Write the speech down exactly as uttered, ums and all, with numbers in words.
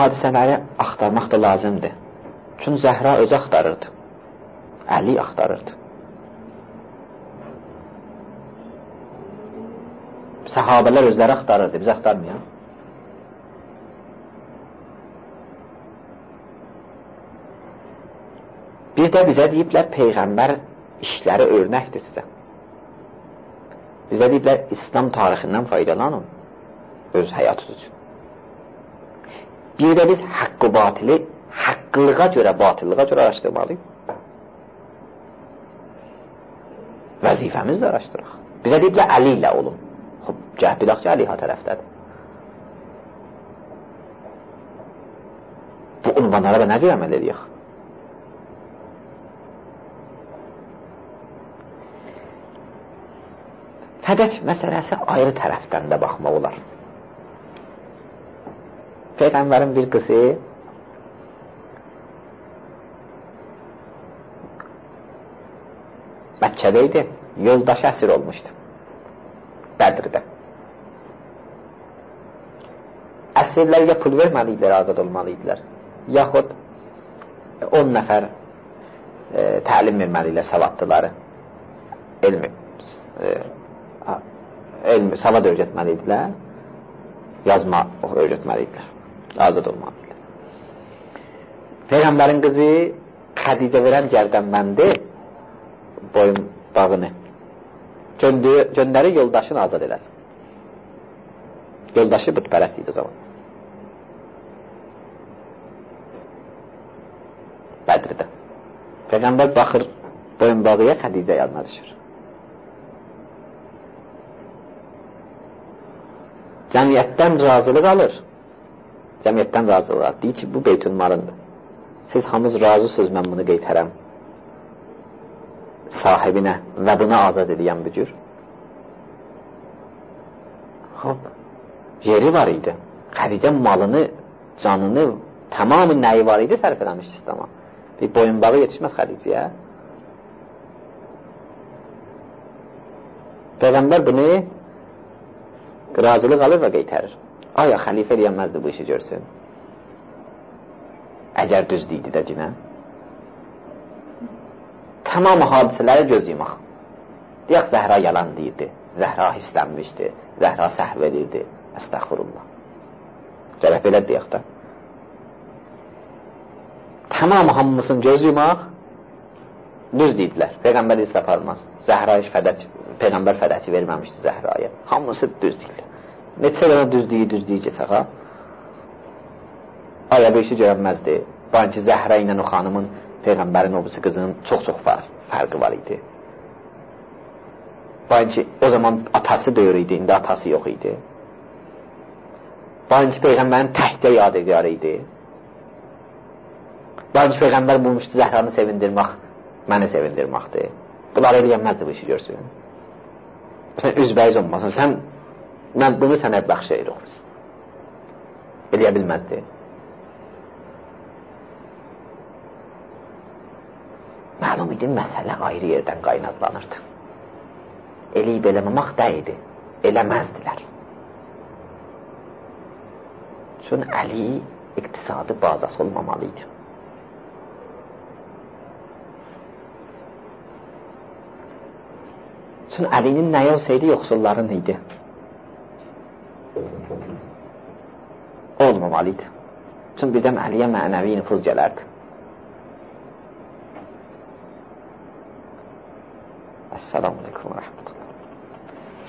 hadisələri axtarmaq da lazımdır. Çünki Zəhra özü axtarırdı. Əli axtarırdı. Səhabələr özləri axtarırdı, biz axtarmayaq. Bir də bizə deyiblər, Peyğəmbər işləri örnəkdir sizə. Bizə deyiblər, İslam tarixindən faydalanın, öz həyatınız üçün. Bir də biz haqqı batili, haqqlığa görə, batıllığa görə araşdırmalıyıq. Vəzifəmiz də araşdıraq. Bizə deyiblər, Əli ilə olun. Xob, gəh bilaq ki, Əli ha tərəfdədir. Bu ünvanlara nə görə əməl edəyək? Fədəc məsələsi ayrı tərəfdən də baxmaq olar. Peyğəmbərin bir qızı Məkkədə idi, yoldaşı əsir olmuşdu. Bədirdə. Əsirlər ya pul verməliydilər, azad olmalıydılar, yaxud on nəfər e, təlim verməliydilər savadlıları. Elmi e, elmi, savad öyrətməliydilər, yazma öyrətməliydilər, azad olmalıydilər. Peyğəmbərin qızı Xədicə verən gərdənməndi boyun bağını göndəri yoldaşını azad eləsin. Yoldaşı bütpərəst idi o zaman. Bədirdə. Peyğəmbər baxır boyun bağıya, Xədicə yanına düşür. Cəmiyyətdən razılıq alır. Cəmiyyətdən razılıq alır. Deyir ki, bu beytülmalındır. Siz hamınız razısınız, mən bunu qeytərəm sahibinə və buna azad edəyəm bu cür. Xob, yeri var idi. Xədicə malını, canını, tamamı nəyi var idi sərf eləmişdi İslam'a. Bir boyunbağı yetişməz Xədicəyə. Peyğəmbər bunu razılıq alır və qeytərir. Aya xəlifə deyəməzdi bu işi görsün. Əgər düz deyildi də cinə. Tamam hadisələri göz yumaq. Deyək, Zəhra yalan deyirdi. Zəhra hislənmişdi. Zəhra səhv edirdi. Əstəxfurullah. Cərəf belə deyək də. Tamam hamısını göz yumaq. Düz deyidilər. Peyğəmbər israf almaz. Zəhra iş fədəc, Peyğəmbər fədəci verməmişdi Zəhraya. Hamısı düz deyildi. Neçə dənə düzdüyü, düzdüyü keçək ha? Aya bir işi görənməzdi. Banki Zəhra ilə o xanımın, Peyğəmbərin obisi qızının çox-çox fərqi var idi. Banki o zaman atası döyür idi, indi atası yox idi. Banki Peyğəmbərin təhdə yadigar idi. Banki Peyğəmbər bulmuşdu Zəhranı sevindirmək, məni sevindirməkdir. Bunlar eləyənməzdi bu işi görsün. Sən üzbəyiz olmasın, sən mən bunu sənə bəxş edirik biz. Eləyə bilməzdi. Məlum idi, məsələ ayrı yerdən qaynaqlanırdı. Eləyib eləməmək də idi. Eləməzdilər. Çünki Əli iqtisadi bazası olmamalıydı. Çünki Əlinin nəyi olsaydı, yoxsulların idi. Olmamalıydı. Çünki birdən Əliyə mənəvi nüfuz gələrdi. Esselamu Aleyküm və Rəhmətullah.